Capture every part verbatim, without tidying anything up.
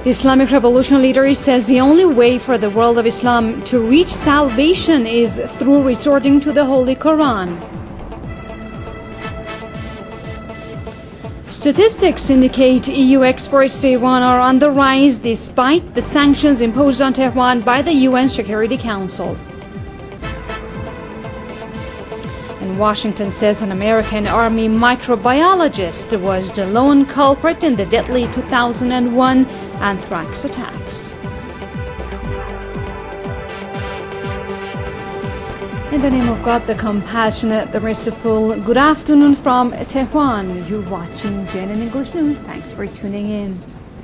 The Islamic Revolution leader says the only way for the world of Islam to reach salvation is through resorting to the Holy Quran. Statistics indicate E U exports to Iran are on the rise despite the sanctions imposed on Tehran by the U N Security Council. And Washington says an American Army microbiologist was the lone culprit in the deadly two thousand one anthrax attacks. In the name of God, the compassionate, the merciful, good afternoon from Tehran. You're watching J N N English News. Thanks for tuning in.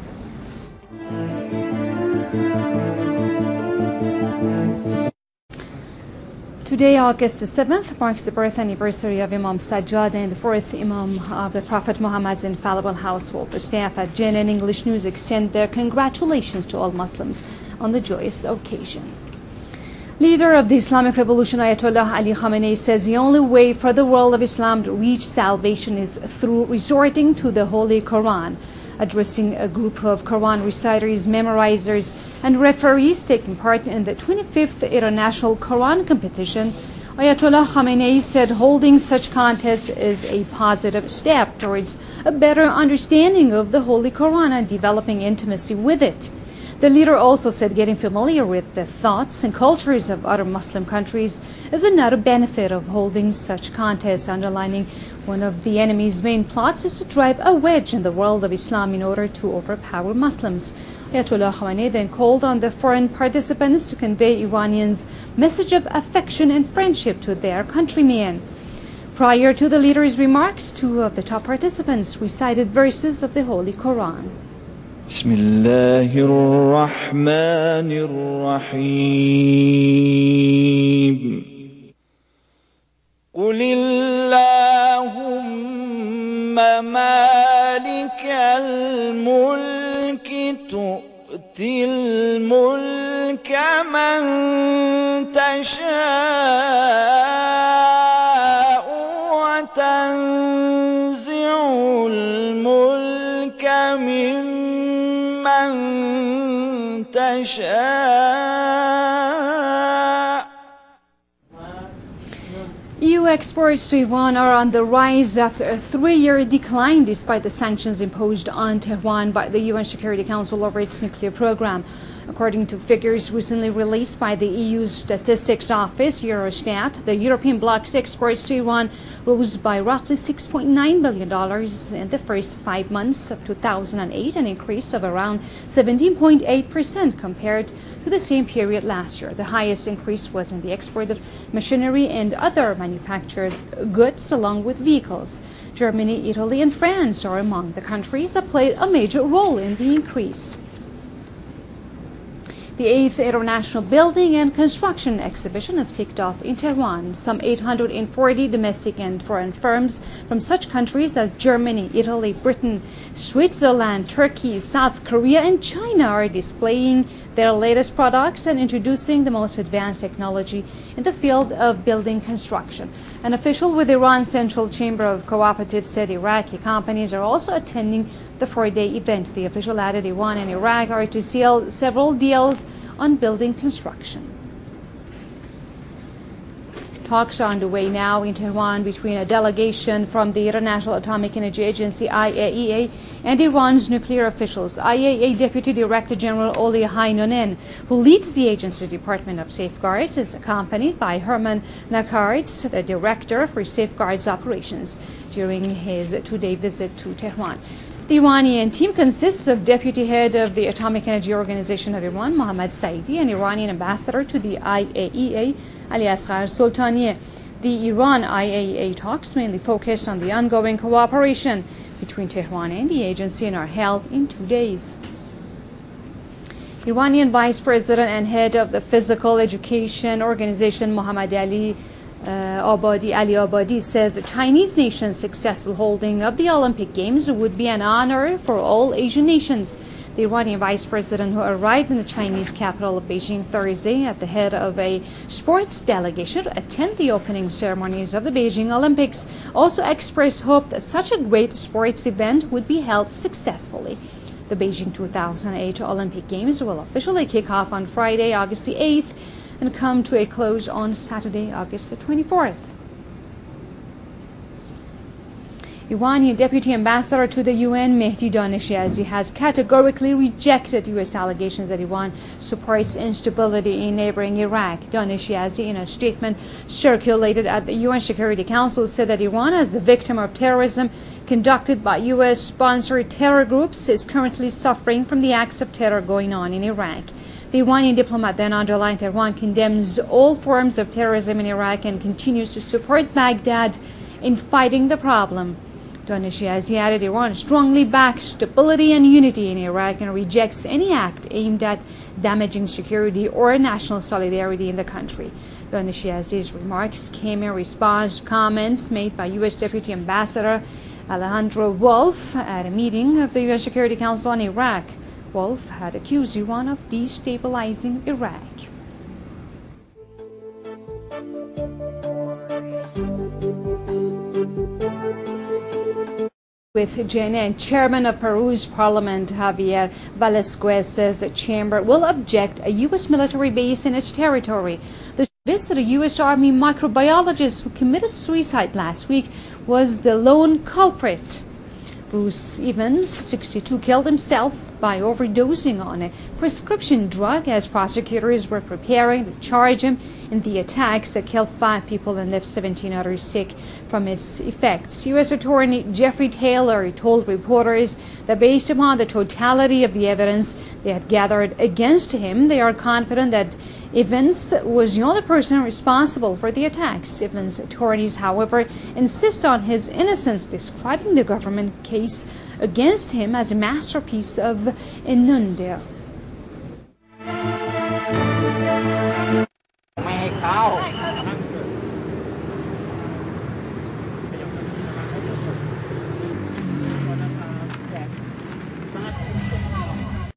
Today, August the seventh, marks the birth anniversary of Imam Sajjad and the fourth Imam of the Prophet Muhammad's infallible household. The staff at J N N English News extend their congratulations to all Muslims on the joyous occasion. Leader of the Islamic Revolution Ayatollah Ali Khamenei says the only way for the world of Islam to reach salvation is through resorting to the Holy Quran. Addressing a group of Quran reciters, memorizers, and referees taking part in the twenty-fifth International Quran Competition, Ayatollah Khamenei said holding such contests is a positive step towards a better understanding of the Holy Quran and developing intimacy with it. The leader also said getting familiar with the thoughts and cultures of other Muslim countries is another benefit of holding such contests, underlining one of the enemy's main plots is to drive a wedge in the world of Islam in order to overpower Muslims. Ayatollah Khamenei then called on the foreign participants to convey Iranians' message of affection and friendship to their countrymen. Prior to the leader's remarks, two of the top participants recited verses of the Holy Quran. بسم الله الرحمن الرحيم قل اللهم مالك الملك تؤتي الملك من تشاء وتنزع الملك من من تشاء. E U exports to Iran are on the rise after a three-year decline despite the sanctions imposed on Tehran by the U N Security Council over its nuclear program. According to figures recently released by the E U's Statistics Office, Eurostat, the European bloc's exports to Iran rose by roughly six point nine billion dollars in the first five months of two thousand eight, an increase of around seventeen point eight percent compared to the same period last year. The highest increase was in the export of machinery and other manufactured goods, along with vehicles. Germany, Italy, and France are among the countries that played a major role in the increase. The eighth International Building and Construction Exhibition has kicked off in Tehran. Some eight hundred forty domestic and foreign firms from such countries as Germany, Italy, Britain, Switzerland, Turkey, South Korea, and China are displaying their latest products and introducing the most advanced technology in the field of building construction. An official with Iran's Central Chamber of Cooperatives said Iraqi companies are also attending the four-day event. The official added Iran and Iraq are to seal several deals on building construction. Talks are underway now in Tehran between a delegation from the International Atomic Energy Agency, I A E A, and Iran's nuclear officials. I A E A Deputy Director General Oli Hainonen, who leads the agency's Department of Safeguards, is accompanied by Herman Nakarits, the Director for Safeguards Operations, during his two-day visit to Tehran. The Iranian team consists of Deputy Head of the Atomic Energy Organization of Iran, Mohammad Saidi, and Iranian Ambassador to the I A E A, Ali Asghar Soltanieh. The Iran I A E A talks mainly focus on the ongoing cooperation between Tehran and the agency and are held in two days. Iranian Vice President and Head of the Physical Education Organization, Mohammad Ali Uh, Abadi Ali Abadi says the Chinese nation's successful holding of the Olympic Games would be an honor for all Asian nations. The Iranian vice president, who arrived in the Chinese capital of Beijing Thursday at the head of a sports delegation to attend the opening ceremonies of the Beijing Olympics, also expressed hope that such a great sports event would be held successfully. The Beijing two thousand eight Olympic Games will officially kick off on Friday, August the eighth, and come to a close on Saturday, August the twenty-fourth. Iranian Deputy Ambassador to the U N, Mehdi Daneshiazi, has categorically rejected U S allegations that Iran supports instability in neighboring Iraq. Daneshiazi, in a statement circulated at the U N Security Council, said that Iran, as a victim of terrorism conducted by U S-sponsored terror groups, is currently suffering from the acts of terror going on in Iraq. The Iranian diplomat then underlined that Iran condemns all forms of terrorism in Iraq and continues to support Baghdad in fighting the problem. Daneshiazi added Iran strongly backs stability and unity in Iraq and rejects any act aimed at damaging security or national solidarity in the country. Daneshiazi's remarks came in response to comments made by U S Deputy Ambassador Alejandro Wolf at a meeting of the U N Security Council on Iraq. Wolf had accused Iran of destabilizing Iraq. With J N N, Chairman of Peru's Parliament, Javier Velasquez, says the chamber will object a U S military base in its territory. The visit a U S Army microbiologist who committed suicide last week was the lone culprit. Bruce Evans, sixty-two, killed himself by overdosing on a prescription drug as prosecutors were preparing to charge him in the attacks that killed five people and left seventeen others sick from its effects. U S Attorney Jeffrey Taylor told reporters that based upon the totality of the evidence they had gathered against him, they are confident that Evans was the only person responsible for the attacks. Evans' attorneys, however, insist on his innocence, describing the government case against him as a masterpiece of innuendo.